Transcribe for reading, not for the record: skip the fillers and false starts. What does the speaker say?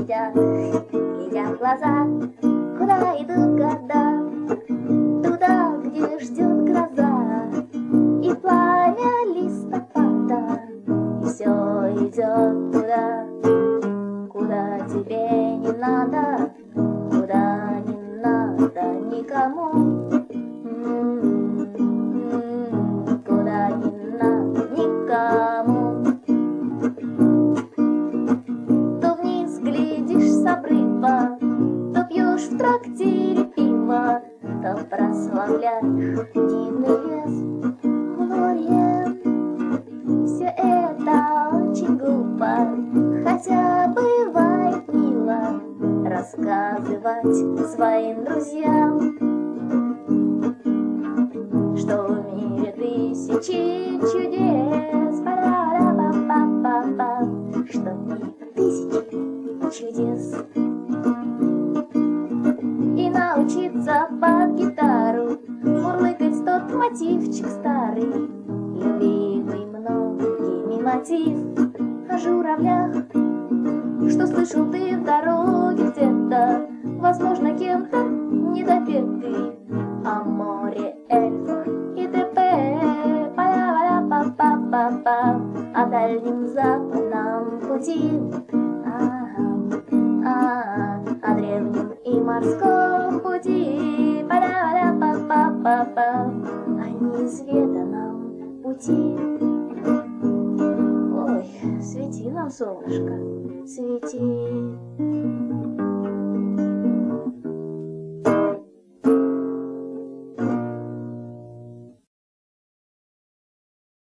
глядят, глядят глаза, куда идут года, туда, где ждет гроза и пламя листопада, и все идет туда, куда тебе не надо, куда не надо никому. Куда не надо никому. То вниз глядишь с обрыва, то пьешь в трактире пиво, то прославляешь дивный лес Глория. Все это очень глупо, хотя бывает мило рассказывать своим друзьям, что в мире тысячи чудес, па-ра-ра-па-па-па-па, что в мире тысячи чудес. И научиться под гитару мурлыкать тот мотивчик старый, любимый многими мотив о журавлях, что слышал ты в дороге где-то, возможно, кем-то недопетый, о море, эльфах и т.п. Па-ра-ра-па-па-па-па, о дальнем западном пути, о древнем и морском пути, па-ра-ра-па-па-па-па, о неизведанном пути. Ой, свети нам, солнышко, свети.